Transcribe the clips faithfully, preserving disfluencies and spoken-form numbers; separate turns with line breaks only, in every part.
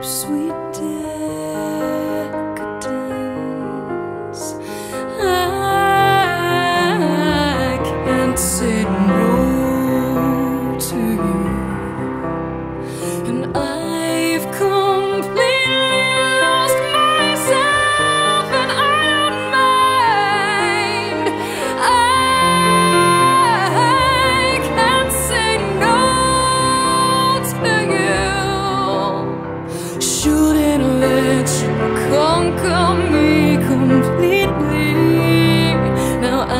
sweet decadence. I can't say no to you, and I've completely lost myself, and I don't mind. I can't say no to you. Shouldn't let you conquer me completely. Now I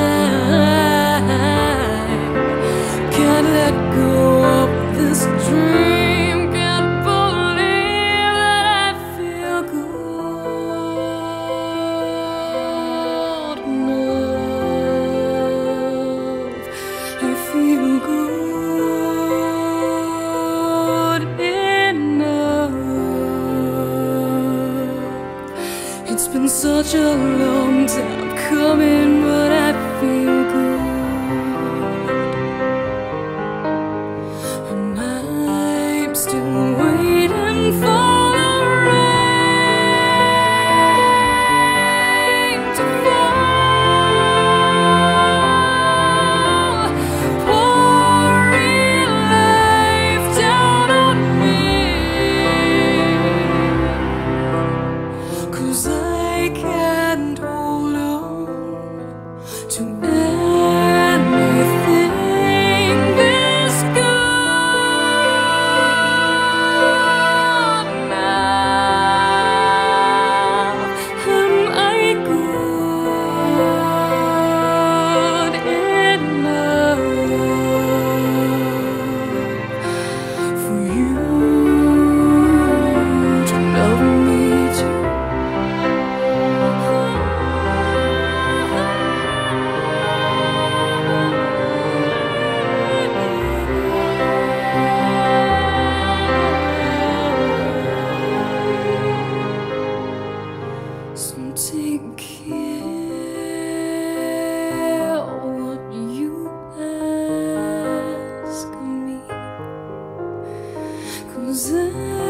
can't let go of this dream. Can't believe that I feel good enough. I feel good enough. It's been such a long time coming, but I feel good. And I'm still waiting for the rain to fall, pouring life down on me. 'Cause I can't hold on to anything this good now. Am I good enough for you to love me too? So take care what you ask me, 'cause I